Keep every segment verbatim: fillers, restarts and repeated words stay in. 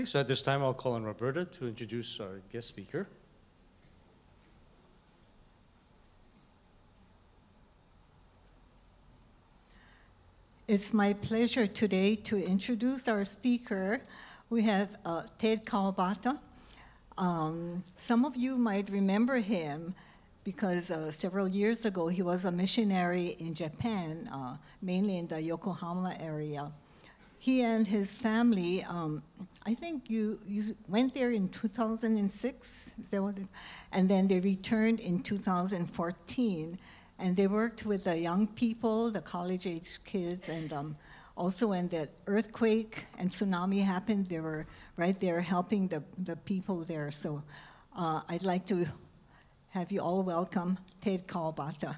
So at this time, I'll call on Roberta to introduce our guest speaker. It's my pleasure today to introduce our speaker. We have uh, Ted Kawabata. Um, some of you might remember him because uh, several years ago he was a missionary in Japan, uh, mainly in the Yokohama area. He and his family, um, I think you, you went there in two thousand six, is that what it, and then they returned in two thousand fourteen, and they worked with the young people, the college-age kids, and um, also when the earthquake and tsunami happened, they were right there helping the, the people there. So uh, I'd like to have you all welcome Ted Kawabata.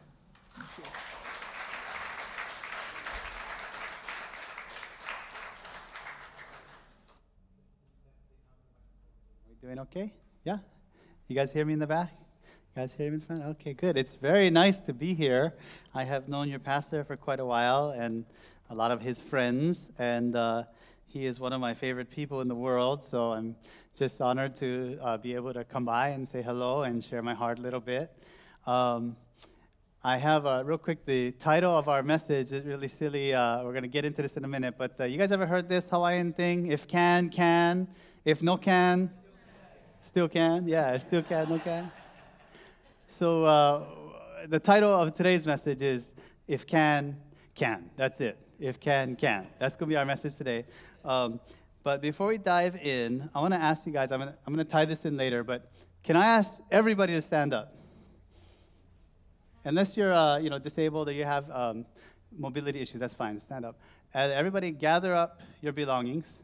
Doing okay? Yeah? You guys hear me in the back? You guys hear me in front? Okay, good. It's very nice to be here. I have known your pastor for quite a while and a lot of his friends, and uh, he is one of my favorite people in the world, so I'm just honored to uh, be able to come by and say hello and share my heart a little bit. Um, I have, uh, real quick, the title of our message is really silly. Uh, we're going to get into this in a minute, but uh, you guys ever heard this Hawaiian thing? If can, can. If no can, still can. Yeah, still can, no can. So uh, the title of today's message is If Can, Can. That's it. If can, can. That's going to be our message today. Um, but before we dive in, I want to ask you guys, I'm going to I'm going to tie this in later, but can I ask everybody to stand up? Unless you're uh, you know, disabled or you have um, mobility issues, that's fine. Stand up. And everybody gather up your belongings.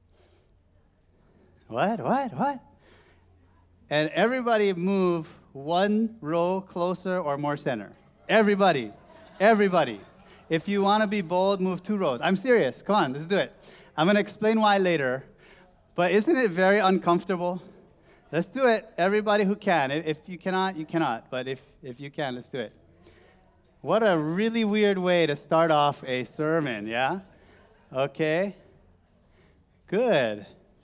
What? What? What? And everybody move one row closer or more center. Everybody. Everybody. If you want to be bold, move two rows. I'm serious. Come on, let's do it. I'm going to explain why later. But isn't it very uncomfortable? Let's do it. Everybody who can. If you cannot, you cannot. But if, if you can, let's do it. What a really weird way to start off a sermon, yeah? Okay. Good.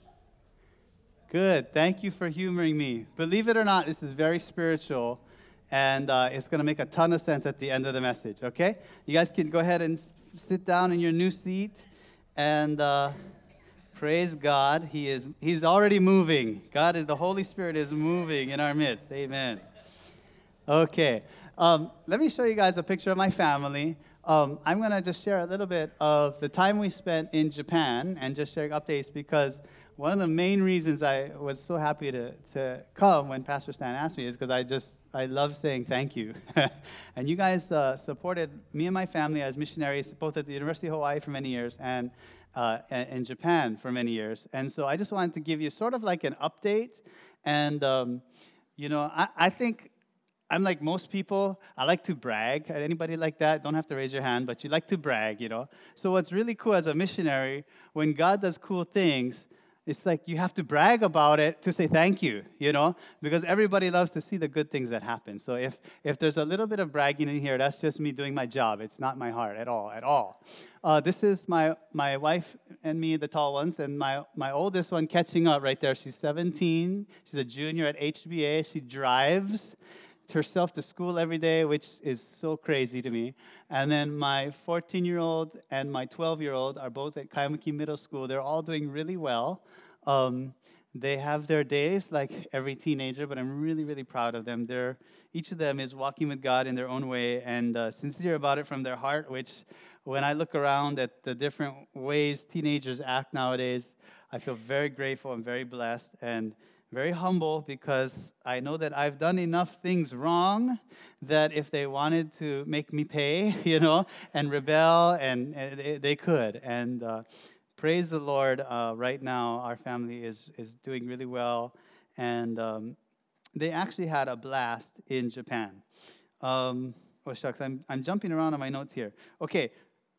Good. Thank you for humoring me. Believe it or not, this is very spiritual, and uh, it's going to make a ton of sense at the end of the message, okay? You guys can go ahead and s- sit down in your new seat, and uh, praise God. He is, he's already moving. God is, the Holy Spirit is moving in our midst. Amen. Okay. Um, let me show you guys a picture of my family. Um, I'm going to just share a little bit of the time we spent in Japan and just sharing updates because one of the main reasons I was so happy to, to come when Pastor Stan asked me is because I just, I love saying thank you. And you guys uh, supported me and my family as missionaries, both at the University of Hawaii for many years and uh, in Japan for many years. And so I just wanted to give you sort of like an update. And, um, you know, I, I think I'm like most people, I like to brag. Anybody like that? Don't have to raise your hand, but you like to brag, you know. So what's really cool as a missionary, when God does cool things, it's like you have to brag about it to say thank you, you know, because everybody loves to see the good things that happen. So if, if there's a little bit of bragging in here, that's just me doing my job. It's not my heart at all, at all. Uh, this is my, my wife and me, the tall ones, and my, my oldest one catching up right there. She's seventeen. She's a junior at H B A. She drives herself to school every day, which is so crazy to me. And then my fourteen-year-old and my twelve-year-old are both at Kaimuki Middle School. They're all doing really well. Um, they have their days like every teenager, but I'm really, really proud of them. They're, each of them is walking with God in their own way and uh, sincere about it from their heart, which when I look around at the different ways teenagers act nowadays, I feel very grateful and very blessed and very humble because I know that I've done enough things wrong that if they wanted to make me pay, you know, and rebel, and, and they, they could. And uh, praise the Lord, uh, right now our family is, is doing really well. And um, they actually had a blast in Japan. Um, oh, shucks, I'm, I'm jumping around on my notes here. Okay,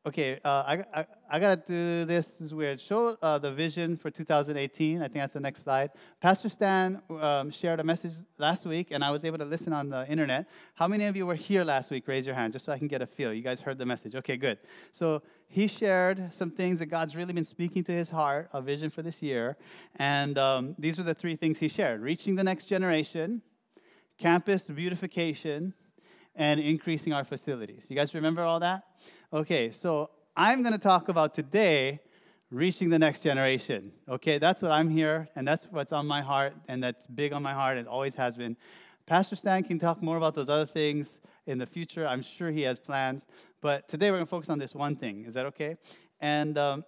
Okay, uh, I, I, I got to do this. This is weird. Show uh, the vision for two thousand eighteen. I think that's the next slide. Pastor Stan um, shared a message last week, and I was able to listen on the internet. How many of you were here last week? Raise your hand, just so I can get a feel. You guys heard the message. Okay, good. So he shared some things that God's really been speaking to his heart, a vision for this year. And um, these were the three things he shared: reaching the next generation, campus beautification, and increasing our facilities. You guys remember all that? Okay, so I'm going to talk about today reaching the next generation. Okay, that's what I'm here, and that's what's on my heart, and that's big on my heart, and always has been. Pastor Stan can talk more about those other things in the future. I'm sure he has plans, but today we're going to focus on this one thing. Is that okay? And um,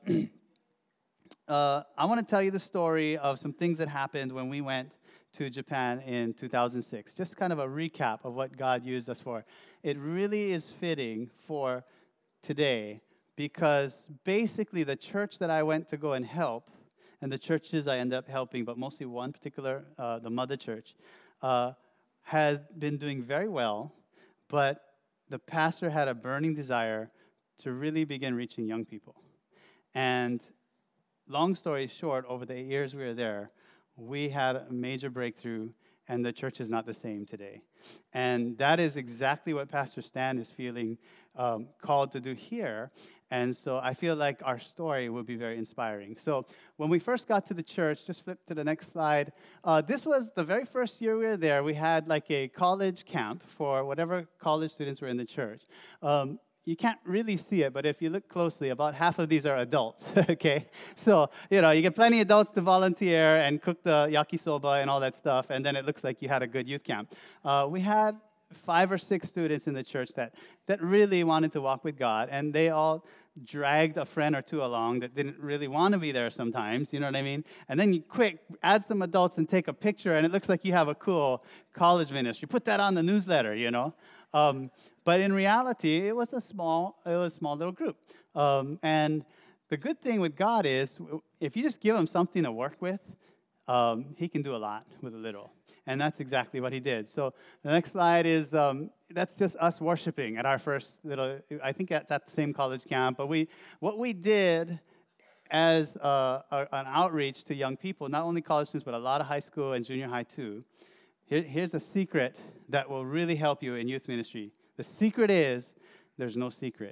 uh, I want to tell you the story of some things that happened when we went to Japan in two thousand six. Just kind of a recap of what God used us for. It really is fitting for today because basically the church that I went to go and help, and the churches I ended up helping, but mostly one particular, uh, the mother church, uh, has been doing very well, but the pastor had a burning desire to really begin reaching young people. And long story short, over the eight years we were there, we had a major breakthrough, and the church is not the same today. And that is exactly what Pastor Stan is feeling um, called to do here. And so I feel like our story will be very inspiring. So when we first got to the church, just flip to the next slide. Uh, this was the very first year we were there. We had like a college camp for whatever college students were in the church. Um, You can't really see it, but if you look closely, about half of these are adults, okay? So, you know, you get plenty of adults to volunteer and cook the yakisoba and all that stuff, and then it looks like you had a good youth camp. Uh, we had five or six students in the church that, that really wanted to walk with God, and they all dragged a friend or two along that didn't really want to be there sometimes, you know what I mean? And then you quick add some adults and take a picture, and it looks like you have a cool college ministry. Put that on the newsletter, you know? Um, but in reality, it was a small, it was a small little group. Um, and the good thing with God is, if you just give him something to work with, um, he can do a lot with a little. And that's exactly what he did. So the next slide is, um, that's just us worshiping at our first little, I think that's at the same college camp. But we, what we did as uh, a, an outreach to young people, not only college students, but a lot of high school and junior high too. Here, here's a secret that will really help you in youth ministry. The secret is, there's no secret.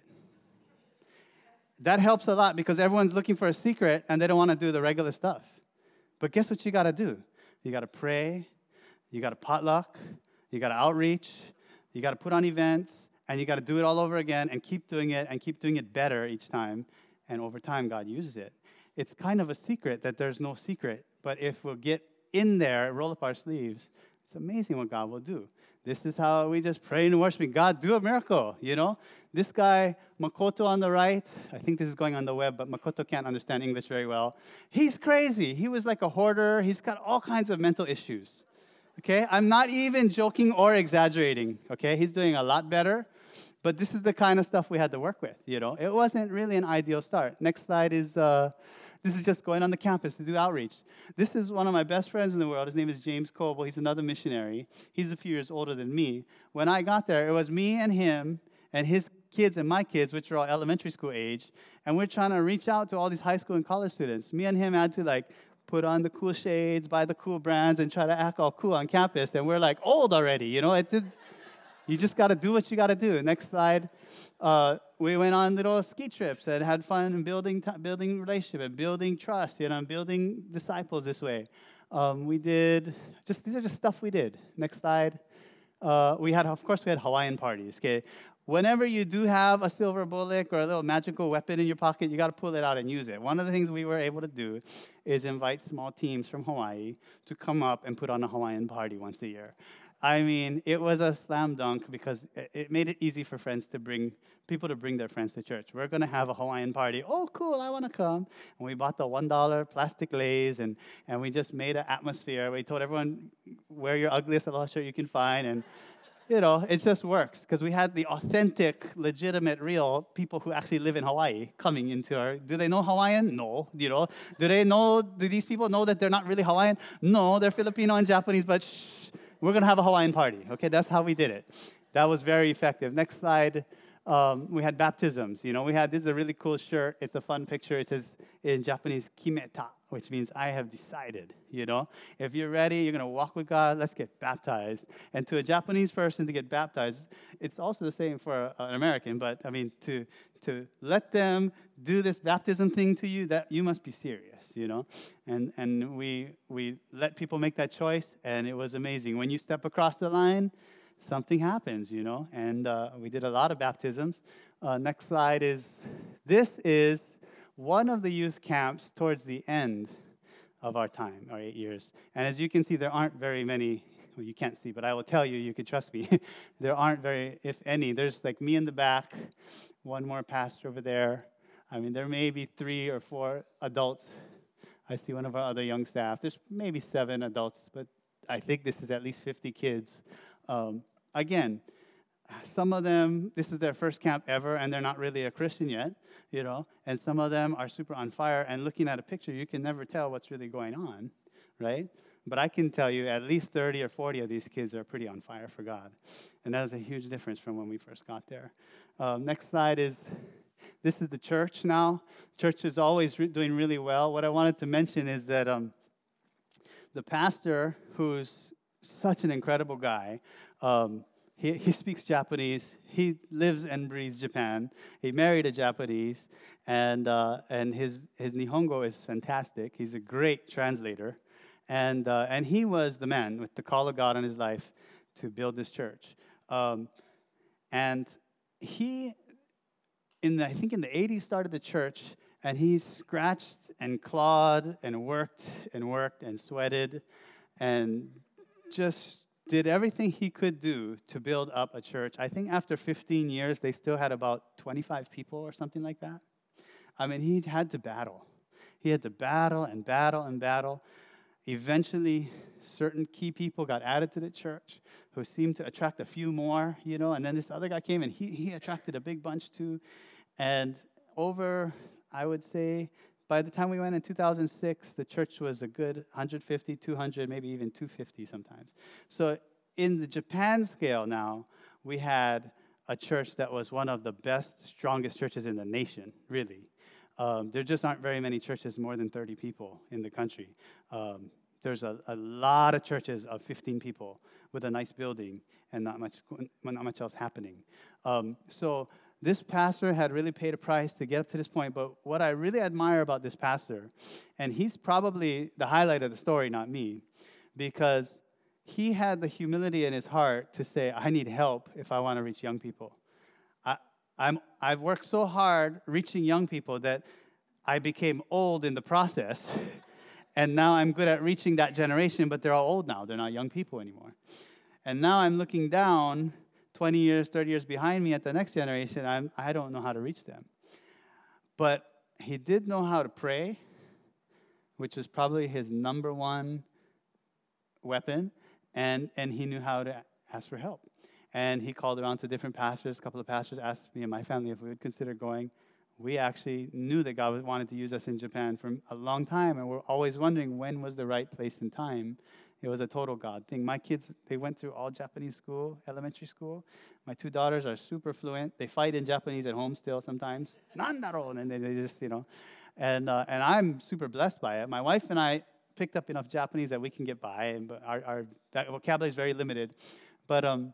That helps a lot because everyone's looking for a secret and they don't want to do the regular stuff. But guess what you got to do? You got to pray. You got to potluck, you got to outreach, you got to put on events, and you got to do it all over again and keep doing it and keep doing it better each time. And over time, God uses it. It's kind of a secret that there's no secret. But if we'll get in there, roll up our sleeves, it's amazing what God will do. This is how we just pray and worship. God, do a miracle, you know? This guy, Makoto on the right, I think this is going on the web, but Makoto can't understand English very well. He's crazy. He was like a hoarder. He's got all kinds of mental issues. Okay, I'm not even joking or exaggerating, okay? He's doing a lot better, but this is the kind of stuff we had to work with, you know? It wasn't really an ideal start. Next slide is, uh, this is just going on the campus to do outreach. This is one of my best friends in the world. His name is James Coble. He's another missionary. He's a few years older than me. When I got there, it was me and him and his kids and my kids, which are all elementary school age, and we're trying to reach out to all these high school and college students. Me and him had to, like, put on the cool shades, buy the cool brands, and try to act all cool on campus. And we're like old already, you know. It just, you just got to do what you got to do. Next slide. Uh, we went on little ski trips and had fun and building t- building relationship and building trust, you know, and building disciples this way. Um, we did just these are just stuff we did. Next slide. Uh, we had, of course, we had Hawaiian parties. Okay. Whenever you do have a silver bullet or a little magical weapon in your pocket, you got to pull it out and use it. One of the things we were able to do is invite small teams from Hawaii to come up and put on a Hawaiian party once a year. I mean, it was a slam dunk because it made it easy for friends to bring, people to bring their friends to church. We're going to have a Hawaiian party. Oh, cool, I want to come. And we bought the one dollar plastic leis, and, and we just made an atmosphere. We told everyone, wear your ugliest aloha shirt you can find, and you know, it just works because we had the authentic, legitimate, real people who actually live in Hawaii coming into our. Do they know Hawaiian? No. You know, do they know? Do these people know that they're not really Hawaiian? No, they're Filipino and Japanese. But shh, we're gonna have a Hawaiian party. Okay, that's how we did it. That was very effective. Next slide. um, we had baptisms. You know, we had, this is a really cool shirt. It's a fun picture. It says in Japanese, kimeta, which means I have decided, you know. If you're ready, you're going to walk with God, let's get baptized. And to a Japanese person to get baptized, it's also the same for an American, but I mean, to to let them do this baptism thing to you, that you must be serious, you know. And and we we let people make that choice, and it was amazing. When you step across the line, something happens, you know. And uh, we did a lot of baptisms. Uh, next slide is, this is one of the youth camps towards the end of our time, our eight years. And as you can see, there aren't very many. Well, you can't see, but I will tell you, you can trust me. There aren't very, if any. There's like me in the back, one more pastor over there. I mean, there may be three or four adults. I see one of our other young staff. There's maybe seven adults, but I think this is at least fifty kids. Um, again, some of them, this is their first camp ever, and they're not really a Christian yet, you know. And some of them are super on fire, and looking at a picture, you can never tell what's really going on, right? But I can tell you at least thirty or forty of these kids are pretty on fire for God. And that is a huge difference from when we first got there. Um, next slide is, this is the church now. Church is always re- doing really well. What I wanted to mention is that um, the pastor, who's such an incredible guy, um, he, he speaks Japanese. He lives and breathes Japan. He married a Japanese, and uh, and his, his Nihongo is fantastic. He's a great translator. And uh, and he was the man with the call of God on his life to build this church. Um, and he, in the, I think in the eighties, started the church, and he scratched and clawed and worked and worked and sweated and just did everything he could do to build up a church. I think after fifteen years, they still had about twenty-five people or something like that. I mean, he had to battle. He had to battle and battle and battle. Eventually, certain key people got added to the church who seemed to attract a few more, you know, and then this other guy came and he, he attracted a big bunch too. And over, I would say, by the time we went in two thousand six, the church was a good one hundred fifty, two hundred, maybe even two hundred fifty sometimes. So in the Japan scale now, we had a church that was one of the best, strongest churches in the nation, really. Um, there just aren't very many churches more than thirty people in the country. Um, there's a, a lot of churches of fifteen people with a nice building and not much not much else happening. Um, so this pastor had really paid a price to get up to this point. But what I really admire about this pastor, and he's probably the highlight of the story, not me, because he had the humility in his heart to say, I need help if I want to reach young people. I'm, I've worked so hard reaching young people that I became old in the process. And now I'm good at reaching that generation, but they're all old now. They're not young people anymore. And now I'm looking down twenty years, thirty years behind me at the next generation. I'm, I don't know how to reach them. But he did know how to pray, which was probably his number one weapon. And, and he knew how to ask for help. And he called around to different pastors. A couple of pastors asked me and my family if we would consider going. We actually knew that God wanted to use us in Japan for a long time, and we're always wondering when was the right place and time. It was a total God thing. My kids, they went through all Japanese school, elementary school. My two daughters are super fluent. They fight in Japanese at home still sometimes. Nandaro, and then they just, you know. And uh, and I'm super blessed by it. My wife and I picked up enough Japanese that we can get by, and but our, our vocabulary is very limited. But um.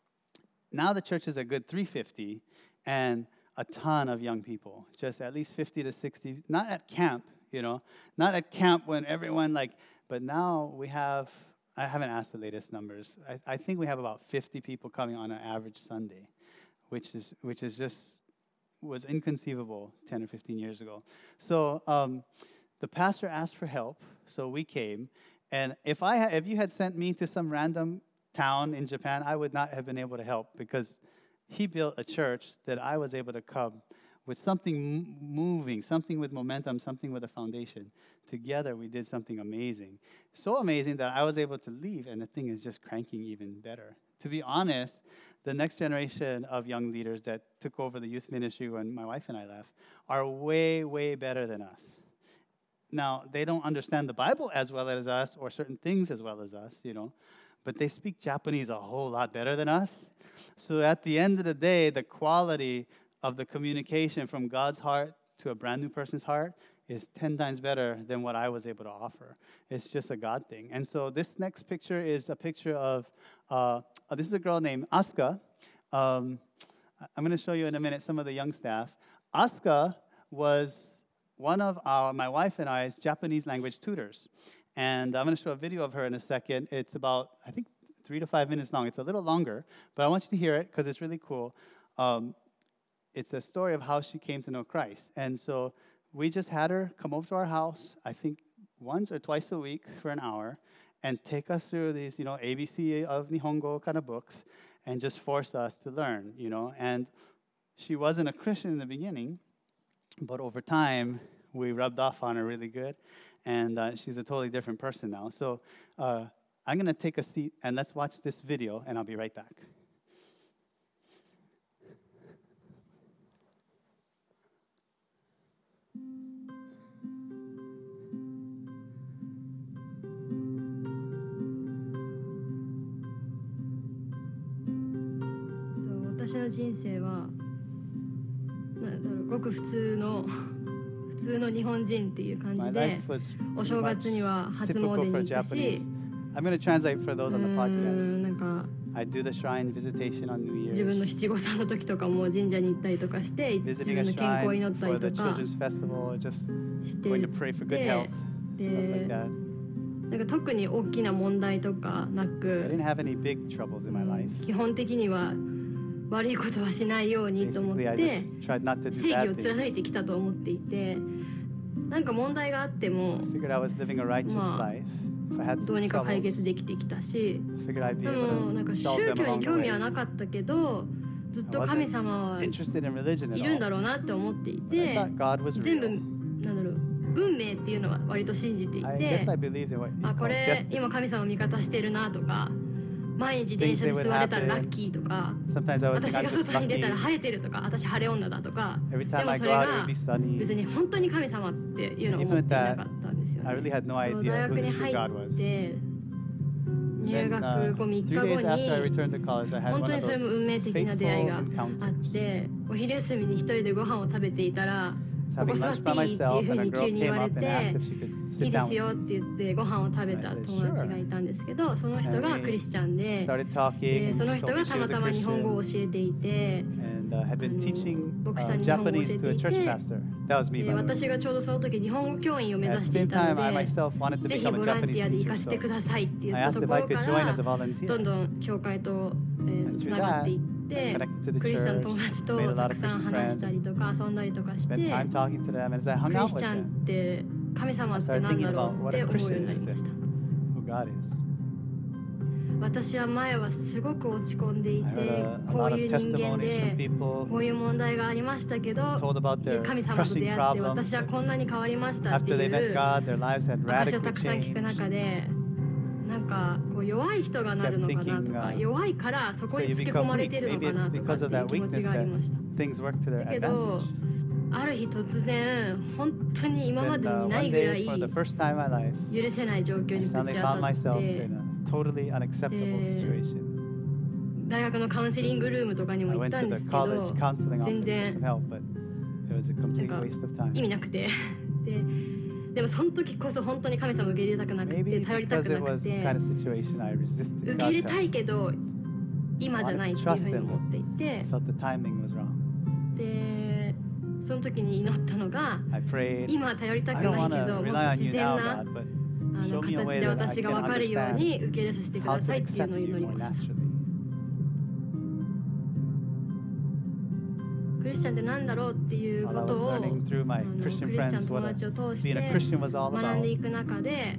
Now the church is a good three hundred fifty and a ton of young people, just at least fifty to sixty, not at camp, you know, not at camp when everyone like, but now we have, I haven't asked the latest numbers. I, I think we have about fifty people coming on an average Sunday, which is which is just, was inconceivable ten or fifteen years ago. So um, the pastor asked for help, so we came. And if I ha- if you had sent me to some random town in Japan, I would not have been able to help because he built a church that I was able to come with something m- moving, something with momentum, something with a foundation. Together, we did something amazing. So amazing that I was able to leave, and the thing is just cranking even better. To be honest, the next generation of young leaders that took over the youth ministry when my wife and I left are way, way better than us. Now, they don't understand the Bible as well as us or certain things as well as us, you know. but they speak Japanese a whole lot better than us. So at the end of the day, the quality of the communication from God's heart to a brand new person's heart is ten times better than what I was able to offer. It's just a God thing. And so this next picture is a picture of, uh, uh, this is a girl named Asuka. Um, I'm going to show you in a minute some of the young staff. Asuka was one of our, my wife and I's Japanese language tutors. And I'm going to show a video of her in a second. It's about, I think, three to five minutes long. It's a little longer, but I want you to hear it because it's really cool. Um, it's a story of how she came to know Christ. And so we just had her come over to our house, I think once or twice a week for an hour, and take us through these, you know, A B C of Nihongo kind of books, and just force us to learn, you know. And she wasn't a Christian in the beginning, but over time, we rubbed off on her really good, and uh, she's a totally different person now. So uh, I'm going to take a seat, and let's watch this video, and I'll be right back. 私の人生はなんだろうごく普通の普通の日本人っていう感じでお正月には初詣に行くし I'm going to translate for those on the うー podcast. んなんか I do the shrine visitation on New 自分の Year's. 七五三の時とかも神社に行ったりとかして自 Visiting 分 a の健康を祈 shrine った for り the とか children's festival, just して going to pray for good で health, で stuff like that. なんか特に大きな問題とかな I く didn't have any big troubles in my life. 基本的には悪いことはしないようにと思っ Basically, I て just tried not to do 正義 bad を貫い things. てきたと思っていてなんか問題があっても Figured I was living a righteous まあ life. If I had どう some にか解 troubles, 決できてきたし figured I'd be でも able なんか to 宗 solve them 教に along the 興味は way. なかったけどずっ I と神様 wasn't は interested in religion い at るんだ all. ろうなって思ってい I て thought God was 全部 real. なんだろう運命っていうのは割と信じてい I て guess I believed in what you あこ call れ destiny. 今神様を味方してるなとか毎日電車で座れたらラッキーとか Sometimes I would 私 think が I'm just 外に出た lucky. ら晴れてるとか私晴れ女だとか Every で time も I そ go れ out, it が would be sunny. 別に本当に神様っていうのを思っていなかったんですよ I ね really had no 大 idea 学 who に the true 入 God っ was. て Then, 入 uh, 学後みっ three か後 days after I に returned to college, I had 本 one 当 of にそれも運命 those 的な出会い fateful があっ encounters. てお昼休みに一人でご飯を食べていたら I こ was こ having 座っ lunch ていい by っていう myself, ふう and a に急 girl に言 came われ up and て asked if she could いい sit で down すよ with っ me. て言ってご飯を食べた友達がいたんですけどその人がクリスチャンで Started talking, で and そ she の told 人 me が she たま was a たま日本語を Christian 教えていて and uh, had been teaching 牧 uh, 師さんに日本語を Japanese 教え to て a い church て pastor. That was me, で by the way. 私がちょうどその時日本語教員を目 At 指 the してい same たの time, I で myself wanted to ぜひ become a ボラン Japanese ティアで行 teacher. かせて So くださいって言 I った asked と if こ I ろか could join ら as a volunteer. どんどん教会とえーとつながっていってクリスチャンの友達とたくさん話したりとか遊んだりとかして Spent time talking to them, and as I ク hung リ out ス with チャン them, って神様って何だろうって思うようになりました who God is. 私は前はすごく落ち込んでい I て heard a, a こ lot う of いう人間 testimonies from で people こういう問題がありましたけど told about their 神様と出 crushing 会って problems. 私はこんなに変わりましたって After they い met う God, their lives had 証を radically たくさん聞く changed. 中でなんかこう弱い人がなるのかなとか弱いからそこ So に you つけ become 込まれ weak. てるの Maybe か it's なとかっ because て of いう that 気持ち weakness がありました that things work to their だけど advantage. ある日突然本当に今ま Then で uh, にな one いぐら day, い for the first time in my life, 許せない状況 I にぶ suddenly ち当 found たっ myself て in a totally unacceptable Eh, situation. 大学のカウンセリングルームとかにも I 行っ went た to んで the すけど college counseling office 全 for 然 some help, but it was a なん complete か waste of 意 time. 味なくてででもその時こそ本当に神様を受け入れたくなくて Maybe 頼りた because くな it く was this て kind of situation, I resisted 受け入れ God's たい help. けど今じゃないっていうふうに思っていて I felt the timing was wrong. でその時に祈ったのが I prayed, 今は頼りた I く don't ない want け to どもっ rely と on 自 you 然 now, な God, but あの show me a 形 way で that I 私が can 分かるよう understand に受け入れさせてく how だ to さいっていう accept のを you 祈り more ました naturally. クリスチャンって何だろうっていうこ While I と was をあ learning through の my クリ Christian スチャン friends の友 what 達を通し being て a Christian was all 学んで about, いく中で、えっ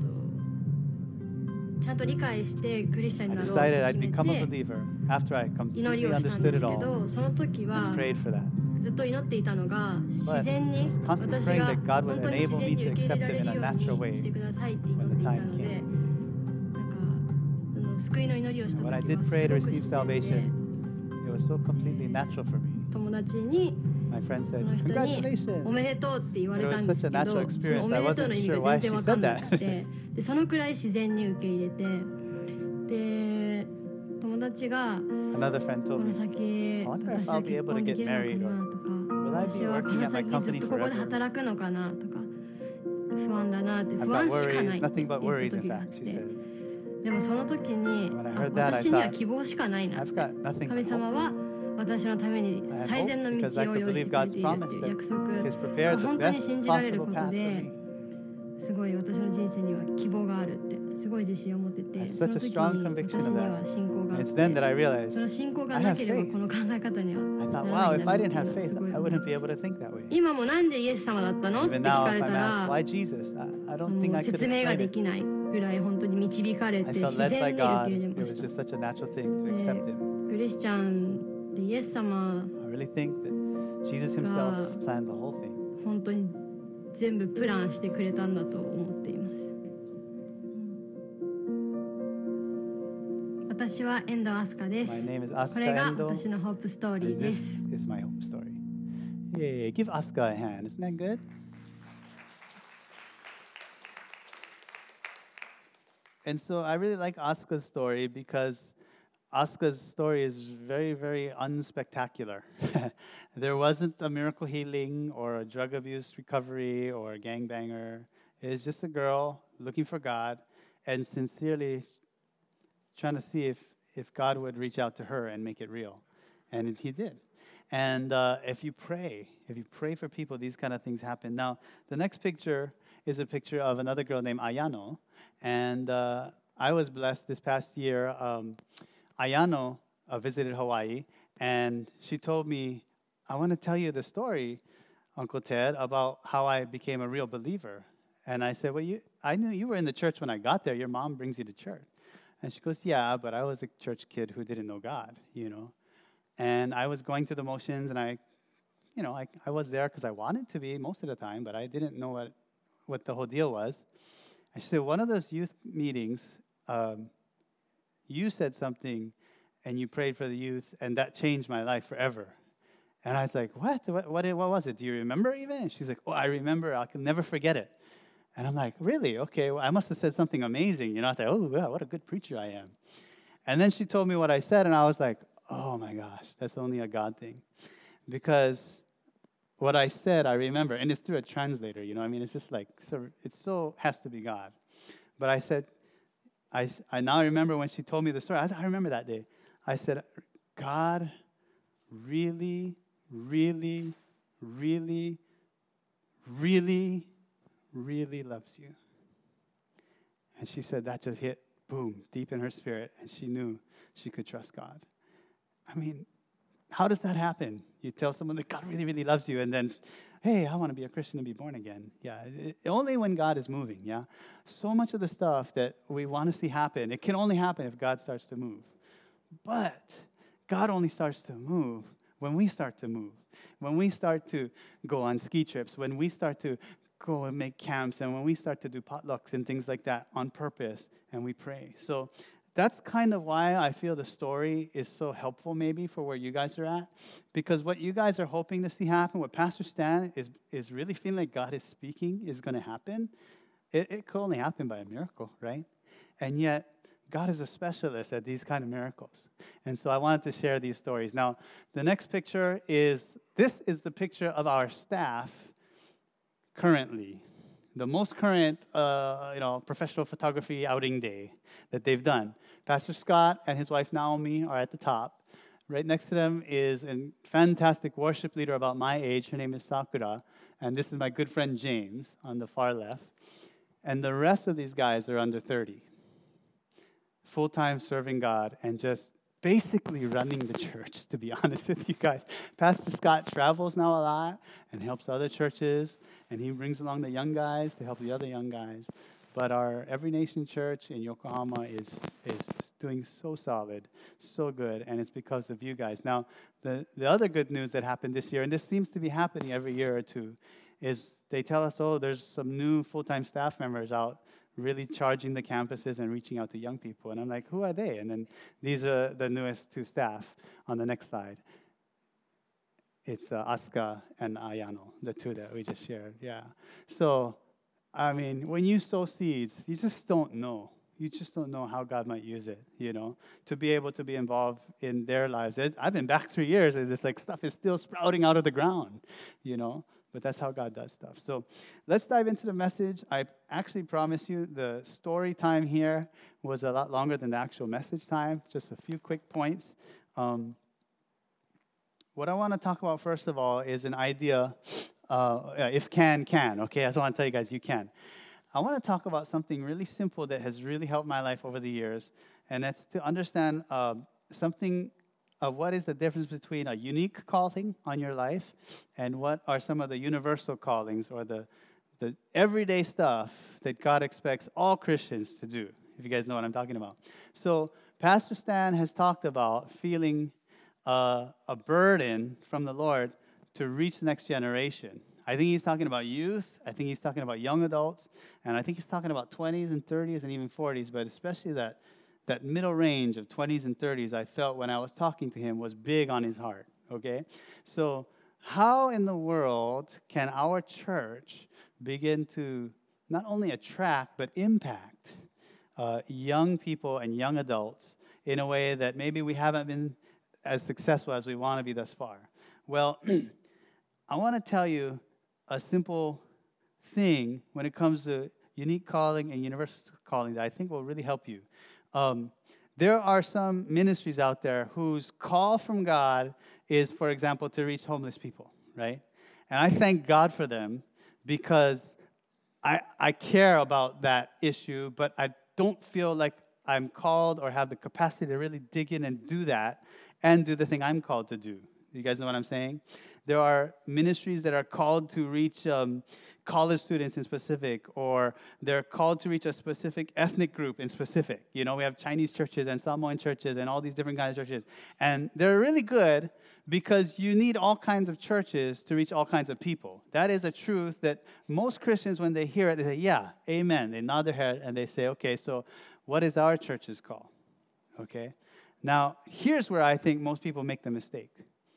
と、ちゃんと理解してクリスチャン I になろう decided と I'd 決 become め a て believer after I 祈り completely をしたんで understood す it け all どその時 and は prayed for that. ずっと祈っていたのが自然に I was constantly 私 praying が that God would 本当に自 enable 然 me に to 受け入 accept れら Him れ in る a よ natural うに way してくださいって祈 when って the いた time ので came. なんかあの救いの祈りをした When I 時は did す pray ご to く receive 自然で salvation, it was so completely natural for me. 友達に My friend そ said, の人に「おめ Congratulations! でとう」って言われ It た was んです such け a ど natural その experience. おめ I でとう wasn't の意味 sure が why 全然 she わか said んなく that. てでそのくらい自然に受け入れてで友達が Another friend こ told の me, 先 I wonder if 私は I'll be 結 able to 婚で get きるの married か or なとか will I be 私はこ working の at my 先ず company っとここで forever? 働くのかなとか不安だなって I've 不 got 安しかな worries, いって言 nothing っ but た worries, in 時があっ fact, she て said. でもその時に When I あ heard that, I 私には thought, 希望しかないな I've got nothing 神 but 様 hope. は私のために I have 最善の hope 道 because I を could 用意して believe くれ God's ているって promise いう that 約束 He's prepared the 本当に best 信じられる possible こと path for で me. すごい私の人生には希望があるってすごい自信を持ってて I have その such a 時 strong に conviction 私 of に that. は信仰があ And っ it's then that I て realized その信仰が I な have ければ faith. この考え方には I な thought, らな wow, いん if だ I なっ didn't ていう have のを faith, すごい I 思い wouldn't ま be す able to think that way. 今もなんでイエス様だったのって Even 聞 now, かれ if た I'm ら asked, why Jesus? I, I don't も think う I could 説明が explain で it. きないぐらい本当に導かれ I て felt 自 led 然 by に受け God. 入れ It ま was した just such a natural thing to で accept Him. クリスチャンでイエス様 I really think that Jesus Himself planned the whole thing. 本当に全部プランしてくれたんだと思っています私は遠藤飛鳥で My す name is こ Asuka れが Endo, 私のホープストーリー and で this す is my hope story. Yay, give Asuka a hand. Isn't that good? And so I really like Asuka's story because Asuka's story is very, very unspectacular. There wasn't a miracle healing or a drug abuse recovery or a gangbanger. It's just a girl looking for God and sincerely trying to see if, if God would reach out to her and make it real. And He did. And uh, if you pray, if you pray for people, these kind of things happen. Now, the next picture is a picture of another girl named Ayano. And uh, I was blessed this past year. Um, Ayano uh, visited Hawaii, and she told me, I want to tell you the story, Uncle Ted, about how I became a real believer. And I said, well, you, I knew you were in the church when I got there. Your mom brings you to church. And she goes, yeah, but I was a church kid who didn't know God, you know. And I was going through the motions, and I, you know, I, I was there because I wanted to be most of the time, but I didn't know what, what the whole deal was. And she said, one of those youth meetings, um, you said something, and you prayed for the youth, and that changed my life forever. And I was like, what? What, what, what was it? Do you remember even? And she's like, oh, I remember. I can never forget it. And I'm like, really? Okay, well, I must have said something amazing. You know, I thought, oh, wow, what a good preacher I am. And then she told me what I said, and I was like, oh, my gosh, that's only a God thing. Because what I said, I remember, and it's through a translator, you know. I mean, it's just like, so, it so has to be God. But I said, I, I now remember when she told me the story. I, said, I remember that day. I said, God really, really, really, really, really loves you. And she said that just hit, boom, deep in her spirit, and she knew she could trust God. I mean, how does that happen? You tell someone that God really, really loves you, and then, hey, I want to be a Christian and be born again. Yeah, it, only when God is moving, yeah? So much of the stuff that we want to see happen, it can only happen if God starts to move. But God only starts to move when we start to move, when we start to go on ski trips, when we start to go and make camps, and when we start to do potlucks and things like that on purpose, and we pray. So that's kind of why I feel the story is so helpful maybe for where you guys are at, because what you guys are hoping to see happen, what Pastor Stan is, is really feeling like God is speaking is going to happen, it, it could only happen by a miracle, right? And yet, God is a specialist at these kind of miracles. And so I wanted to share these stories. Now, the next picture is, this is the picture of our staff currently. The most current, uh, you know, professional photography outing day that they've done. Pastor Scott and his wife Naomi are at the top. Right next to them is a fantastic worship leader about my age. Her name is Sakura. And this is my good friend James on the far left. And the rest of these guys are under thirty. Full-time serving God and just basically running the church, to be honest with you guys. Pastor Scott travels now a lot and helps other churches, and he brings along the young guys to help the other young guys. But our Every Nation Church in Yokohama is is doing so solid, so good, and it's because of you guys. Now, the, the other good news that happened this year, and this seems to be happening every year or two, is they tell us, oh, there's some new full-time staff members out really charging the campuses and reaching out to young people. And I'm like, who are they? And then these are the newest two staff on the next slide. It's uh, Asuka and Ayano, the two that we just shared. Yeah. So, I mean, when you sow seeds, you just don't know. You just don't know how God might use it, you know, to be able to be involved in their lives. It's, I've been back three years, and it's like stuff is still sprouting out of the ground, you know, but that's how God does stuff. So let's dive into the message. I actually promise you the story time here was a lot longer than the actual message time, just a few quick points. Um, what I want to talk about, first of all, is an idea, uh, if can, can, okay? I just want to tell you guys, you can. I want to talk about something really simple that has really helped my life over the years, and that's to understand uh, something of what is the difference between a unique calling on your life and what are some of the universal callings or the, the everyday stuff that God expects all Christians to do, if you guys know what I'm talking about. So Pastor Stan has talked about feeling uh, a burden from the Lord to reach the next generation. I think he's talking about youth. I think he's talking about young adults. And I think he's talking about twenties and thirties and even forties, but especially that, that middle range of twenties and thirties, I felt when I was talking to him was big on his heart, okay? So how in the world can our church begin to not only attract but impact uh, young people and young adults in a way that maybe we haven't been as successful as we want to be thus far? Well, I want to tell you a simple thing when it comes to unique calling and universal calling that I think will really help you. Um, there are some ministries out there whose call from God is, for example, to reach homeless people, right? And I thank God for them because I, I care about that issue, but I don't feel like I'm called or have the capacity to really dig in and do that and do the thing I'm called to do. You guys know what I'm saying? There are ministries that are called to reach um, college students in specific, or they're called to reach a specific ethnic group in specific. You know, we have Chinese churches and Samoan churches and all these different kinds of churches. And they're really good because you need all kinds of churches to reach all kinds of people. That is a truth that most Christians, when they hear it, they say, yeah, amen. They nod their head and they say, okay, so what is our church's call? Okay? Now, here's where I think most people make the mistake.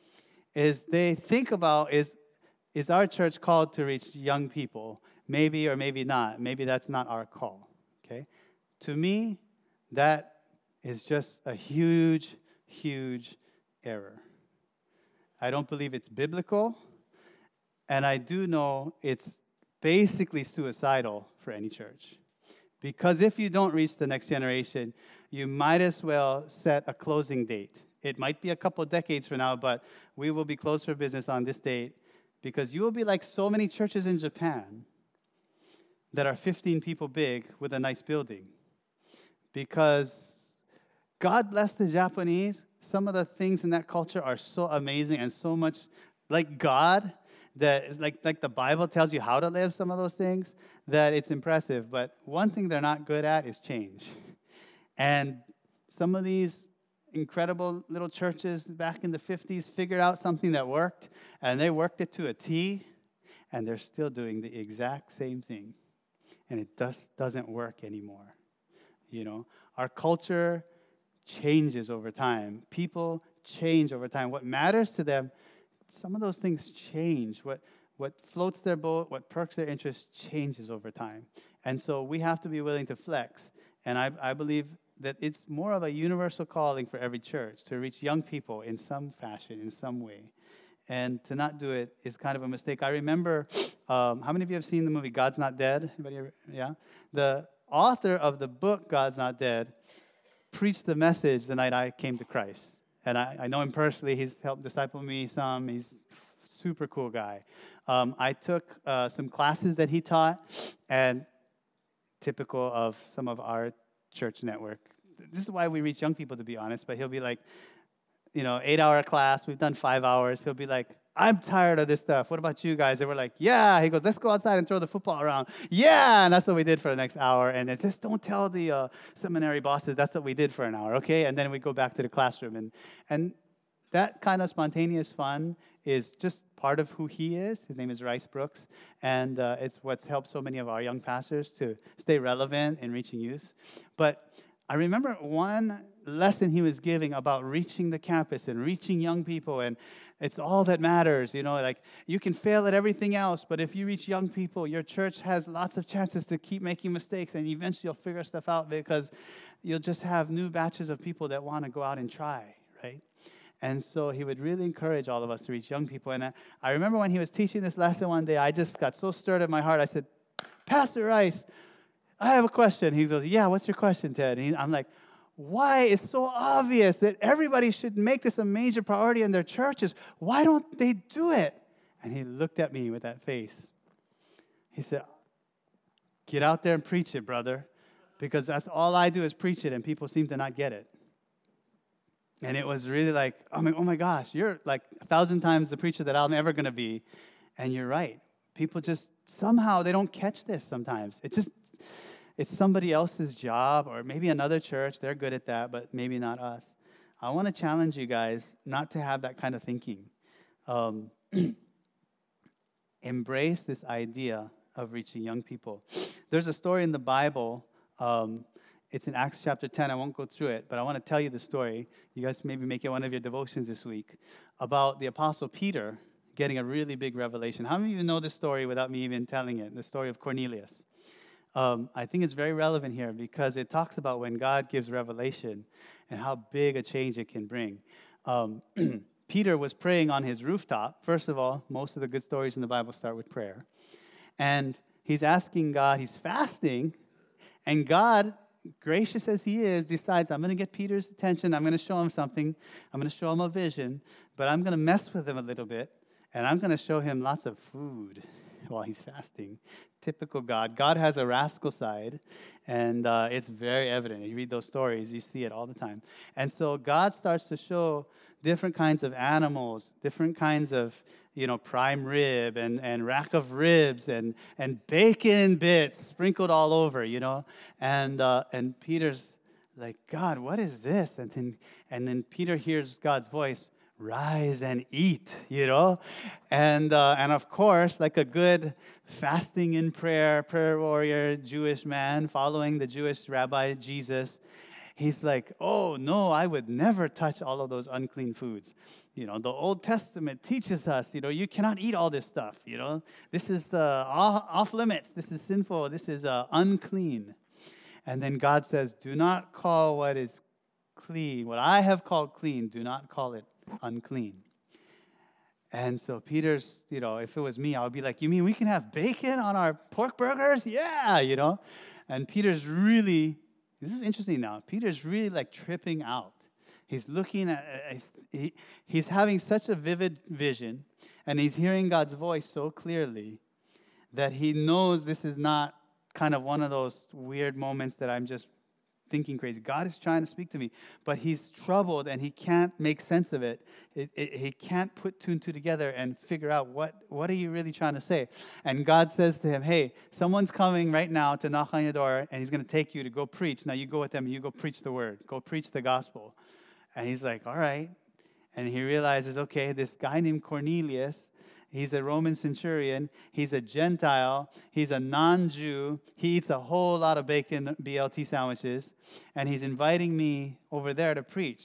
Is they think about, is, is our church called to reach young people? Maybe or maybe not. Maybe that's not our call, okay? To me, that is just a huge, huge error. I don't believe it's biblical, and I do know it's basically suicidal for any church. Because if you don't reach the next generation, you might as well set a closing date. It might be a couple of decades from now, but we will be closed for business on this date because you will be like so many churches in Japan that are fifteen people big with a nice building. Because God bless the Japanese, some of the things in that culture are so amazing and so much like God, that is like, like the Bible tells you how to live some of those things, that it's impressive. But one thing they're not good at is change. And some of these incredible little churches back in the fifties figured out something that worked, and they worked it to a T, and they're still doing the exact same thing. And it just doesn't work anymore. You know, our culture changes over time. People change over time. What matters to them, some of those things change. What what floats their boat, what perks their interest changes over time. And so we have to be willing to flex. And I, I believe that it's more of a universal calling for every church to reach young people in some fashion, in some way. And to not do it is kind of a mistake. I remember, um, how many of you have seen the movie God's Not Dead? Anybody ever? Yeah? The author of the book God's Not Dead preached the message the night I came to Christ. And I, I know him personally. He's helped disciple me some. He's a super cool guy. Um, I took uh, some classes that he taught, and typical of some of our church network. This is why we reach young people, to be honest, but he'll be like, you know, eight-hour class, we've done five hours. He'll be like, I'm tired of this stuff. What about you guys? And we're like, yeah. He goes, let's go outside and throw the football around. Yeah, and that's what we did for the next hour. And it's just don't tell the uh, seminary bosses that's what we did for an hour, okay? And then we go back to the classroom. And, and that kind of spontaneous fun is just part of who he is. His name is Rice Brooks, and uh, it's what's helped so many of our young pastors to stay relevant in reaching youth. But I remember one lesson he was giving about reaching the campus and reaching young people, and it's all that matters. You know, like you can fail at everything else, but if you reach young people, your church has lots of chances to keep making mistakes, and eventually you'll figure stuff out because you'll just have new batches of people that want to go out and try, right? And so he would really encourage all of us to reach young people. And I, I remember when he was teaching this lesson one day, I just got so stirred in my heart. I said, Pastor Rice, I have a question. He goes, yeah, what's your question, Ted? And he, I'm like, why it's so obvious that everybody should make this a major priority in their churches? Why don't they do it? And he looked at me with that face. He said, get out there and preach it, brother, because that's all I do is preach it, and people seem to not get it. And it was really like, oh my, oh my gosh, you're like a thousand times the preacher that I'm ever going to be. And you're right. People just, somehow, they don't catch this sometimes. It's just, it's somebody else's job, or maybe another church. They're good at that, but maybe not us. I want to challenge you guys not to have that kind of thinking. Um, embrace this idea of reaching young people. There's a story in the Bible. Um, It's in Acts chapter ten. I won't go through it, but I want to tell you the story. You guys maybe make it one of your devotions this week about the Apostle Peter getting a really big revelation. How many of you know this story without me even telling it? The story of Cornelius. Um, I think it's very relevant here because it talks about when God gives revelation and how big a change it can bring. Um, Peter was praying on his rooftop. First of all, most of the good stories in the Bible start with prayer. And he's asking God, he's fasting, and God, gracious as he is, decides, I'm going to get Peter's attention. I'm going to show him something. I'm going to show him a vision, but I'm going to mess with him a little bit, and I'm going to show him lots of food while he's fasting. Typical God. God has a rascal side, and uh, it's very evident. You read those stories, you see it all the time. And so God starts to show different kinds of animals, different kinds of, you know, prime rib and, and rack of ribs and, and bacon bits sprinkled all over, you know. And uh, and Peter's like, God, what is this? And then and then Peter hears God's voice, rise and eat, you know. And uh, and of course, like a good fasting in prayer, prayer warrior Jewish man following the Jewish rabbi Jesus, he's like, oh, no, I would never touch all of those unclean foods. You know, the Old Testament teaches us, you know, you cannot eat all this stuff, you know. This is uh, off, off limits. This is sinful. This is uh, unclean. And then God says, do not call what is clean, what I have called clean, do not call it unclean. And so Peter's, you know, if it was me, I would be like, you mean we can have bacon on our pork burgers? Yeah, you know. And Peter's really, this is interesting now, Peter's really like tripping out. He's looking at, he, he's having such a vivid vision, and he's hearing God's voice so clearly that he knows this is not kind of one of those weird moments that I'm just thinking crazy. God is trying to speak to me, but he's troubled and he can't make sense of it. It, it. He can't put two and two together and figure out what, what are you really trying to say? And God says to him, hey, someone's coming right now to knock on your door, and he's going to take you to go preach. Now you go with them and you go preach the word. Go preach the gospel. And he's like, all right. And he realizes, okay, this guy named Cornelius, he's a Roman centurion. He's a Gentile. He's a non-Jew. He eats a whole lot of bacon B L T sandwiches. And he's inviting me over there to preach.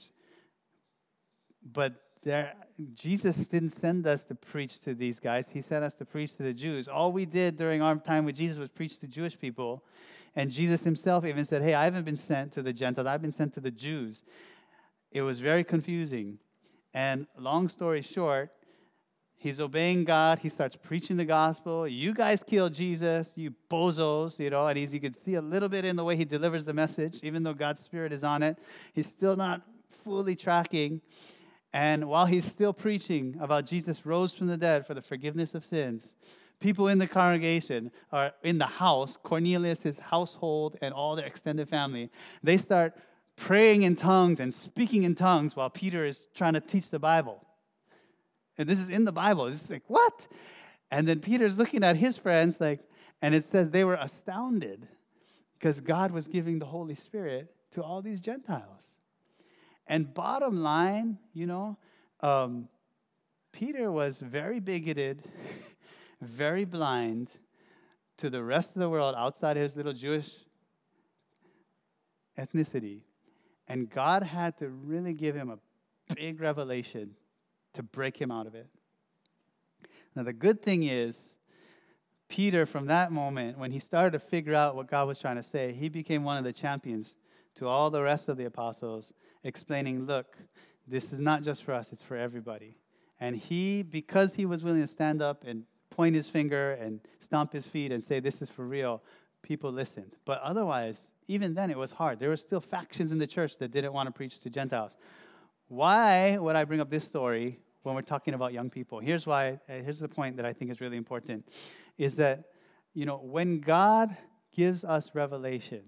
But there, Jesus didn't send us to preach to these guys. He sent us to preach to the Jews. All we did during our time with Jesus was preach to Jewish people. And Jesus himself even said, hey, I haven't been sent to the Gentiles. I've been sent to the Jews. It was very confusing. And long story short, he's obeying God. He starts preaching the gospel. You guys killed Jesus, you bozos, you know. And as you can see a little bit in the way he delivers the message, even though God's Spirit is on it, he's still not fully tracking. And while he's still preaching about Jesus rose from the dead for the forgiveness of sins, people in the congregation are in the house, Cornelius, his household, and all their extended family, they start praying in tongues and speaking in tongues while Peter is trying to teach the Bible. And this is in the Bible. It's like, what? And then Peter's looking at his friends, like, and it says they were astounded because God was giving the Holy Spirit to all these Gentiles. And bottom line, you know, um, Peter was very bigoted, very blind to the rest of the world outside his little Jewish ethnicity. And God had to really give him a big revelation to break him out of it. Now, the good thing is, Peter, from that moment, when he started to figure out what God was trying to say, he became one of the champions to all the rest of the apostles, explaining, look, this is not just for us, it's for everybody. And he, because he was willing to stand up and point his finger and stomp his feet and say, this is for real, people listened. But otherwise, even then, it was hard. There were still factions in the church that didn't want to preach to Gentiles. Why would I bring up this story when we're talking about young people? Here's why. Here's the point that I think is really important, is that, you know, when God gives us revelation,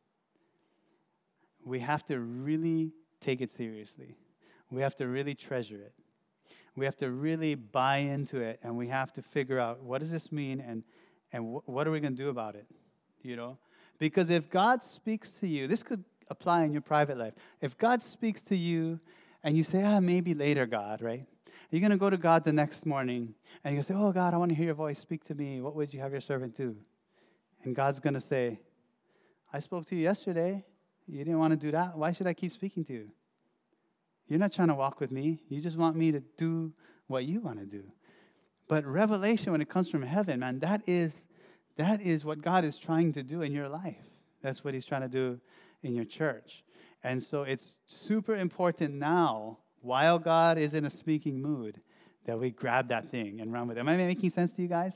we have to really take it seriously. We have to really treasure it. We have to really buy into it, and we have to figure out, what does this mean, and, and wh- what are we going to do about it, you know? Because if God speaks to you, this could apply in your private life. If God speaks to you, and you say, ah, maybe later, God, right? You're going to go to God the next morning, and you say, oh, God, I want to hear your voice. Speak to me. What would you have your servant do? And God's going to say, I spoke to you yesterday. You didn't want to do that. Why should I keep speaking to you? You're not trying to walk with me. You just want me to do what you want to do. But revelation, when it comes from heaven, man, that is, that is what God is trying to do in your life. That's what he's trying to do in your church. And so it's super important now, while God is in a speaking mood, that we grab that thing and run with it. Am I making sense to you guys?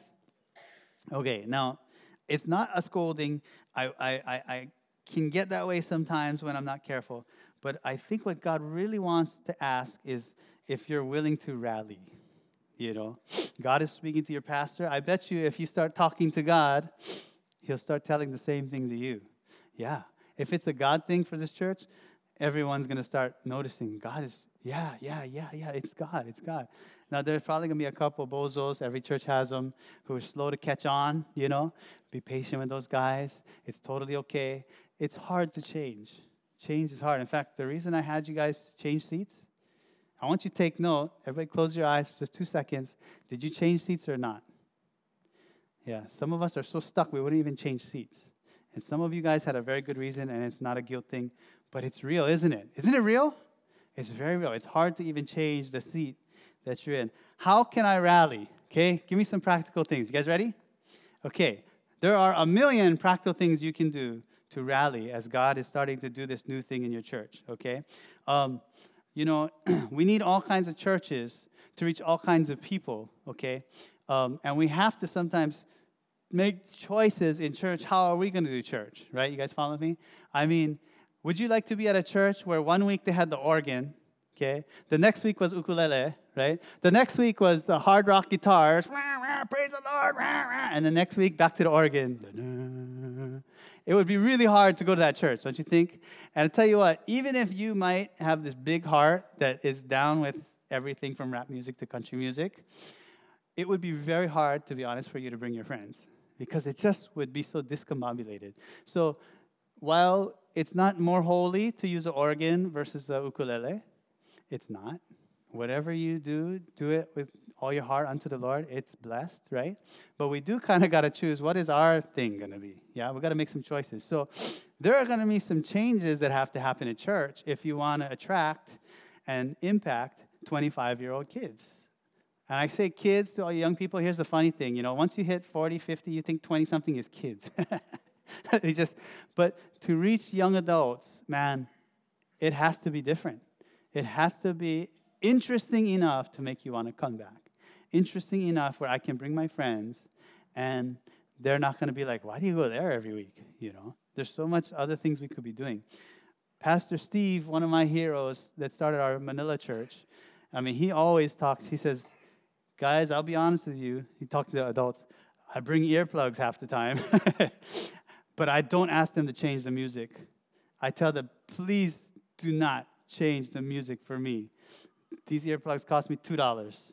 Okay, now, it's not a scolding. I, I, I, I can get that way sometimes when I'm not careful. But I think what God really wants to ask is if you're willing to rally. You know, God is speaking to your pastor. I bet you if you start talking to God, he'll start telling the same thing to you. Yeah. If it's a God thing for this church, everyone's going to start noticing God is, yeah, yeah, yeah, yeah, it's God, it's God. Now, there's probably going to be a couple bozos, every church has them, who are slow to catch on, you know. Be patient with those guys. It's totally okay. It's hard to change. Change is hard. In fact, the reason I had you guys change seats, I want you to take note. Everybody close your eyes, just two seconds. Did you change seats or not? Yeah, some of us are so stuck we wouldn't even change seats. And some of you guys had a very good reason, and it's not a guilt thing, but it's real, isn't it? Isn't it real? It's very real. It's hard to even change the seat that you're in. How can I rally? Okay, give me some practical things. You guys ready? Okay, there are a million practical things you can do to rally as God is starting to do this new thing in your church, okay? Um, you know, we need all kinds of churches to reach all kinds of people, okay? Um, and we have to sometimes make choices in church. How are we going to do church, right? You guys follow me? I mean, would you like to be at a church where one week they had the organ, okay? The next week was ukulele, right? The next week was the hard rock guitars, rah, rah, praise the Lord, rah, rah. And the next week back to the organ. Da-da. It would be really hard to go to that church, don't you think? And I'll tell you what, even if you might have this big heart that is down with everything from rap music to country music, it would be very hard, to be honest, for you to bring your friends because it just would be so discombobulated. So while it's not more holy to use an organ versus a ukulele, it's not. Whatever you do, do it with all your heart unto the Lord. It's blessed, right? But we do kind of got to choose what is our thing going to be. Yeah, we got to make some choices. So there are going to be some changes that have to happen in church if you want to attract and impact twenty-five-year-old kids. And I say kids to all you young people. Here's the funny thing. You know, once you hit forty, fifty, you think twenty-something is kids. They just, but to reach young adults, man, it has to be different. It has to be interesting enough to make you want to come back. Interesting enough where I can bring my friends and they're not going to be like, why do you go there every week? You know, there's so much other things we could be doing. Pastor Steve, one of my heroes that started our Manila church, I mean, he always talks, he says, guys, I'll be honest with you. He talked to the adults. I bring earplugs half the time, but I don't ask them to change the music. I tell them, please do not change the music for me. These earplugs cost me two dollars.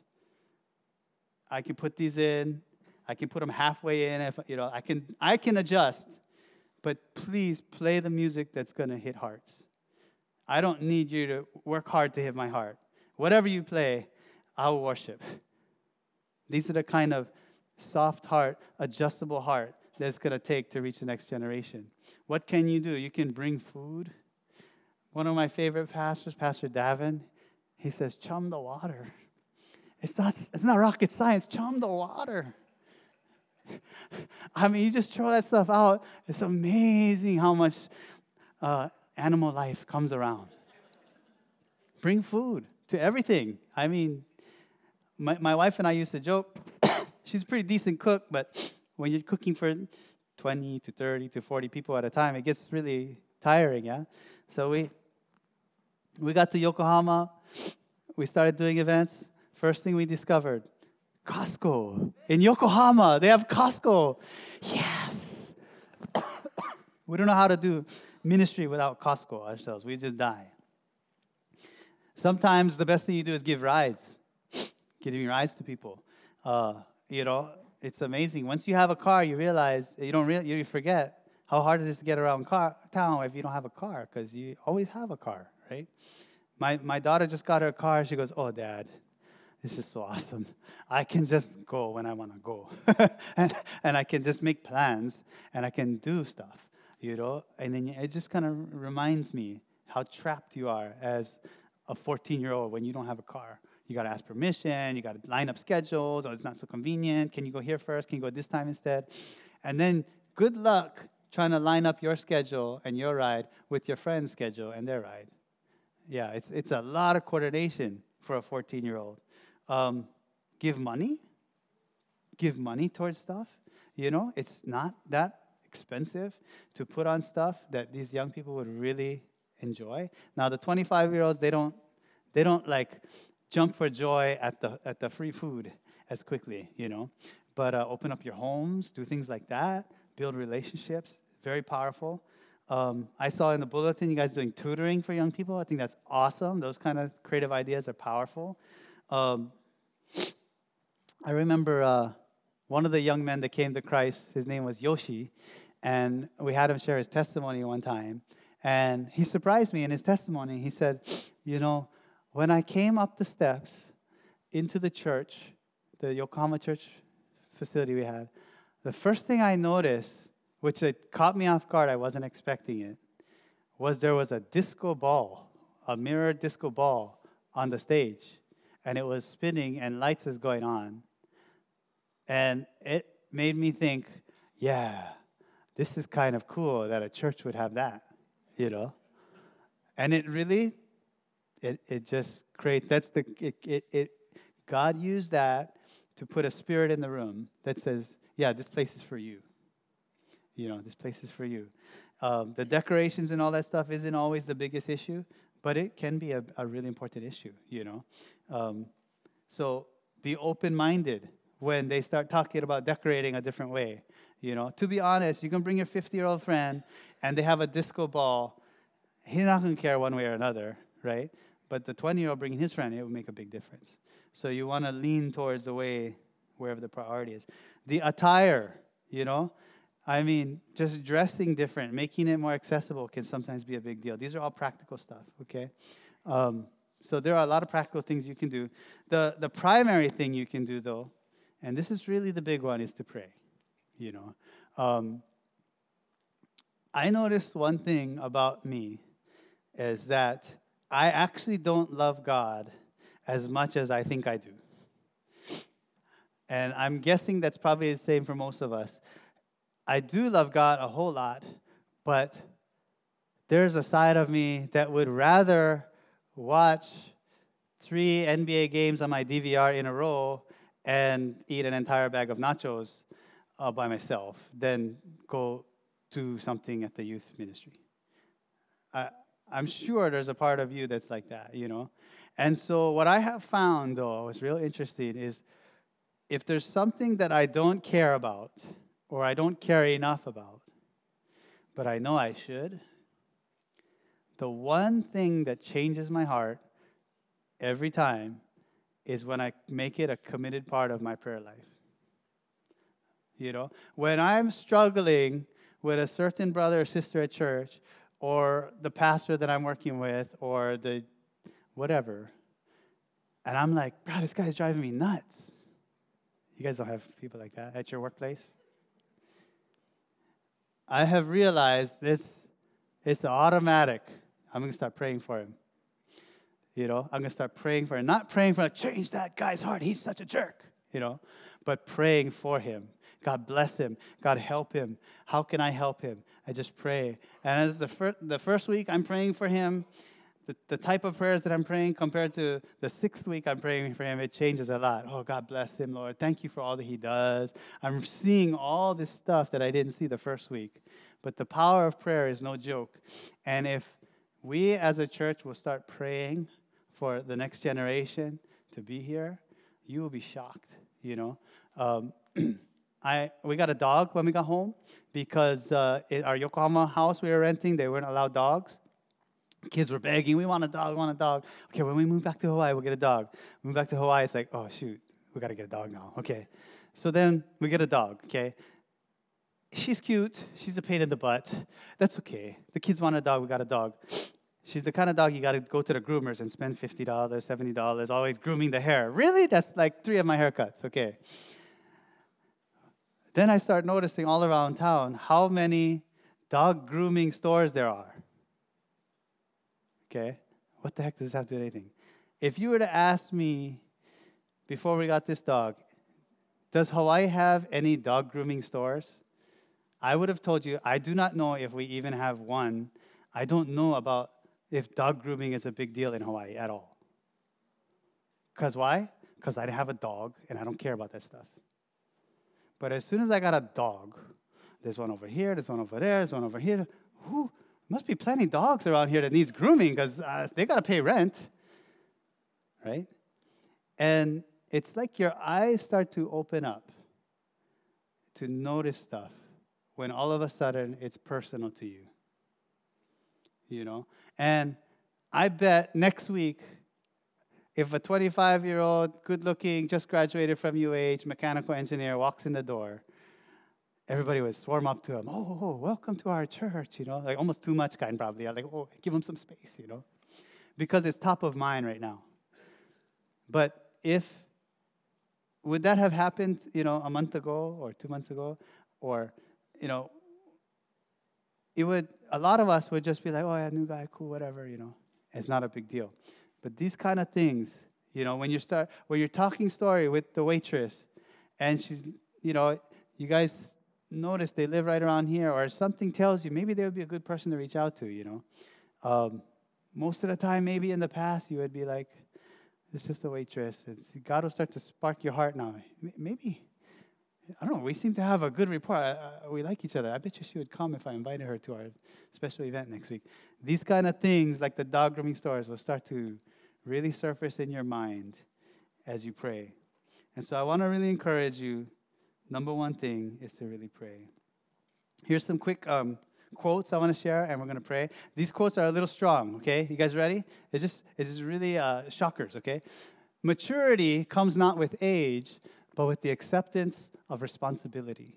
I can put these in. I can put them halfway in. If you know, I can I can adjust. But please play the music that's going to hit hearts. I don't need you to work hard to hit my heart. Whatever you play, I'll worship. These are the kind of soft heart, adjustable heart that it's going to take to reach the next generation. What can you do? You can bring food. One of my favorite pastors, Pastor Davin, he says, chum the water. It's not, it's not rocket science. Chum the water. I mean, you just throw that stuff out. It's amazing how much uh, animal life comes around. Bring food to everything. I mean, my, my wife and I used to joke. She's a pretty decent cook, but when you're cooking for twenty to thirty to forty people at a time, it gets really tiring, yeah? So we we got to Yokohama. We started doing events. First thing we discovered, Costco. In Yokohama, they have Costco. Yes. We don't know how to do ministry without Costco ourselves. We just die. Sometimes the best thing you do is give rides. Giving rides to people. Uh, you know, it's amazing. Once you have a car, you realize, you don't really, you forget how hard it is to get around car, town if you don't have a car, because you always have a car, right? My my daughter just got her car. She goes, oh, Dad, this is so awesome. I can just go when I want to go. and, and I can just make plans, and I can do stuff, you know? And then it just kind of reminds me how trapped you are as a fourteen-year-old when you don't have a car. You got to ask permission. You got to line up schedules. Oh, it's not so convenient. Can you go here first? Can you go this time instead? And then good luck trying to line up your schedule and your ride with your friend's schedule and their ride. Yeah, it's it's a lot of coordination for a fourteen-year-old. Um, give money. Give money towards stuff. You know, it's not that expensive to put on stuff that these young people would really enjoy. Now, the twenty-five-year-olds, they don't they don't like jump for joy at the at the free food as quickly, you know. But uh, open up your homes, do things like that, build relationships, very powerful. Um, I saw in the bulletin you guys doing tutoring for young people. I think that's awesome. Those kind of creative ideas are powerful. Um, I remember uh, one of the young men that came to Christ, his name was Yoshi, and we had him share his testimony one time. And he surprised me in his testimony. He said, you know, when I came up the steps into the church, the Yokohama church facility we had, the first thing I noticed, which it caught me off guard, I wasn't expecting it, was there was a disco ball, a mirror disco ball on the stage. And it was spinning and lights was going on. And it made me think, yeah, this is kind of cool that a church would have that, you know? And it really, it it just creates, that's the, it, it, it, God used that to put a spirit in the room that says, yeah, this place is for you. You know, this place is for you. Um, the decorations and all that stuff isn't always the biggest issue, but it can be a, a really important issue, you know. Um, so be open-minded when they start talking about decorating a different way. You know, to be honest, you can bring your fifty-year-old friend and they have a disco ball. He's not going to care one way or another, right? But the twenty-year-old bringing his friend, it will make a big difference. So you want to lean towards the way wherever the priority is. The attire, you know, I mean, just dressing different, making it more accessible can sometimes be a big deal. These are all practical stuff, okay? Um, so there are a lot of practical things you can do. The the primary thing you can do, though, and this is really the big one, is to pray, you know. Um, I noticed one thing about me is that I actually don't love God as much as I think I do. And I'm guessing that's probably the same for most of us. I do love God a whole lot, but there's a side of me that would rather watch three N B A games on my D V R in a row and eat an entire bag of nachos uh, by myself than go do something at the youth ministry. I, I'm sure there's a part of you that's like that, you know. And so what I have found, though, is real interesting, is if there's something that I don't care about or I don't care enough about, but I know I should, the one thing that changes my heart every time is when I make it a committed part of my prayer life. You know, when I'm struggling with a certain brother or sister at church, or the pastor that I'm working with, or the whatever, and I'm like, bro, this guy's driving me nuts. You guys don't have people like that at your workplace? I have realized this it's automatic. I'm going to start praying for him. You know, I'm going to start praying for him. Not praying for, change that guy's heart. He's such a jerk, you know, but praying for him. God bless him. God help him. How can I help him? I just pray. And as the, fir- the first week I'm praying for him, the, the type of prayers that I'm praying compared to the sixth week I'm praying for him, it changes a lot. Oh, God bless him, Lord. Thank you for all that he does. I'm seeing all this stuff that I didn't see the first week. But the power of prayer is no joke. And if we as a church will start praying for the next generation to be here, you will be shocked, you know. Um, I we got a dog when we got home because uh, in our Yokohama house we were renting, they weren't allowed dogs. Kids were begging, we want a dog, we want a dog. Okay, when we move back to Hawaii, we'll get a dog. Move back to Hawaii, it's like, oh, shoot, we got to get a dog now. Okay, so then we get a dog, okay. She's cute. She's a pain in the butt. That's okay. The kids want a dog, we got a dog. She's the kind of dog you got to go to the groomers and spend fifty dollars, seventy dollars, always grooming the hair. Really? That's like three of my haircuts, okay. Then I start noticing all around town how many dog grooming stores there are. Okay? What the heck does this have to do with anything? If you were to ask me before we got this dog, does Hawaii have any dog grooming stores? I would have told you, I do not know if we even have one. I don't know about if dog grooming is a big deal in Hawaii at all. Because why? Because I have a dog, and I don't care about that stuff. But as soon as I got a dog, there's one over here, there's one over there, there's one over here. Whoo, must be plenty of dogs around here that needs grooming because uh, they got to pay rent, right? And it's like your eyes start to open up to notice stuff when all of a sudden it's personal to you, you know? And I bet next week, if a twenty-five-year-old, good-looking, just graduated from U H, mechanical engineer walks in the door, everybody would swarm up to him. Oh, oh, welcome to our church, you know, like almost too much kind probably. I'm like, oh, give him some space, you know, because it's top of mind right now. But if, would that have happened, you know, a month ago or two months ago? Or, you know, it would, a lot of us would just be like, oh, yeah, new guy, cool, whatever, you know. It's not a big deal. But these kind of things, you know, when you start, when you're talking story with the waitress, and she's, you know, you guys notice they live right around here, or something tells you maybe they would be a good person to reach out to, you know. Um, most of the time, maybe in the past, you would be like, it's just a waitress. It's, God will start to spark your heart now. Maybe, I don't know, we seem to have a good rapport. I, I, we like each other. I bet you she would come if I invited her to our special event next week. These kind of things, like the dog grooming stores, will start to really surface in your mind as you pray. And so I want to really encourage you, number one thing is to really pray. Here's some quick um, quotes I want to share, and we're going to pray. These quotes are a little strong, okay? You guys ready? It's just, it's just really uh, shockers, okay? Maturity comes not with age, but with the acceptance of responsibility.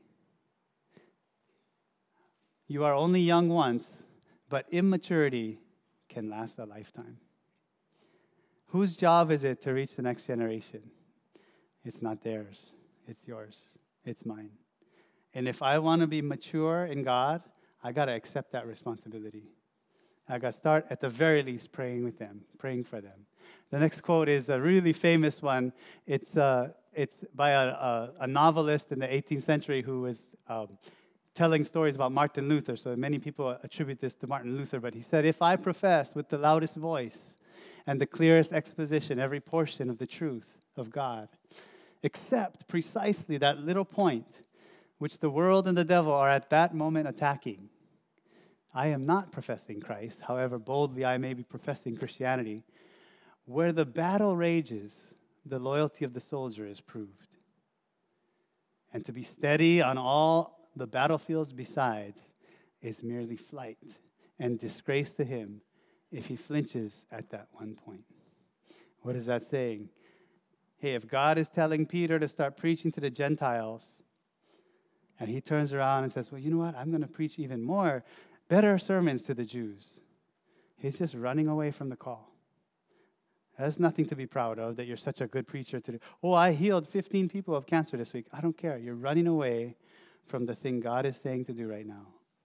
You are only young once, but immaturity can last a lifetime. Whose job is it to reach the next generation? It's not theirs. It's yours. It's mine. And if I want to be mature in God, I got to accept that responsibility. I got to start, at the very least, praying with them, praying for them. The next quote is a really famous one. It's uh, it's by a, a, a novelist in the eighteenth century who was um, telling stories about Martin Luther. So many people attribute this to Martin Luther, but he said, if I profess with the loudest voice and the clearest exposition every portion of the truth of God, except precisely that little point which the world and the devil are at that moment attacking, I am not professing Christ, however boldly I may be professing Christianity. Where the battle rages, the loyalty of the soldier is proved. And to be steady on all the battlefields besides is merely flight and disgrace to him if he flinches at that one point. What is that saying? Hey, if God is telling Peter to start preaching to the Gentiles, and he turns around and says, well, you know what? I'm going to preach even more, better sermons to the Jews. He's just running away from the call. That's nothing to be proud of, that you're such a good preacher to do. Oh, I healed fifteen people of cancer this week. I don't care. You're running away from the thing God is saying to do right now.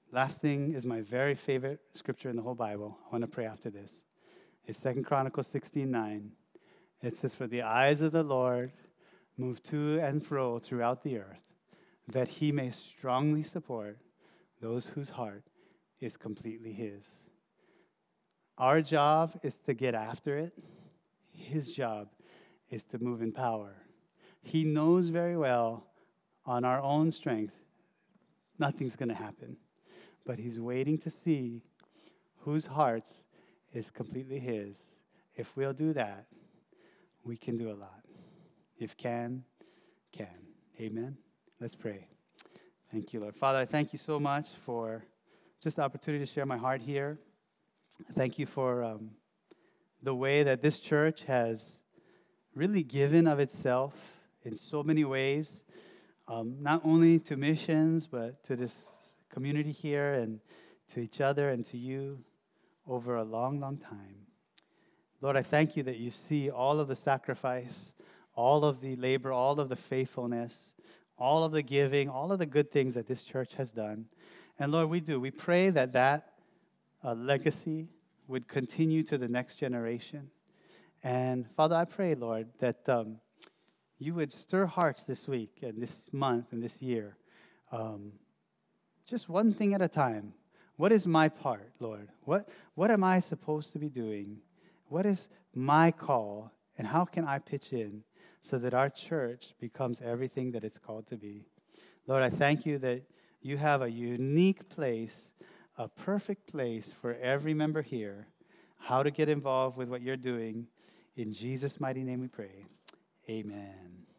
Last thing is my very favorite scripture in the whole Bible. I want to pray after this. It's Second Chronicles sixteen nine. It says, "For the eyes of the Lord move to and fro throughout the earth, that he may strongly support those whose heart is completely his." Our job is to get after it. His job is to move in power. He knows very well on our own strength, nothing's going to happen. But he's waiting to see whose hearts is completely his. If we'll do that, we can do a lot. If can, can. Amen? Let's pray. Thank you, Lord. Father, I thank you so much for just the opportunity to share my heart here. Thank you for um, the way that this church has really given of itself in so many ways, um, not only to missions, but to this community here and to each other and to you over a long, long time. Lord, I thank you that you see all of the sacrifice, all of the labor, all of the faithfulness, all of the giving, all of the good things that this church has done. And Lord, we do. We pray that that uh, legacy would continue to the next generation. And Father, I pray, Lord, that um, you would stir hearts this week and this month and this year. Um, just one thing at a time. What is my part, Lord? What, what am I supposed to be doing? What is my call? And how can I pitch in so that our church becomes everything that it's called to be? Lord, I thank you that you have a unique place, a perfect place for every member here, how to get involved with what you're doing. In Jesus' mighty name we pray. Amen.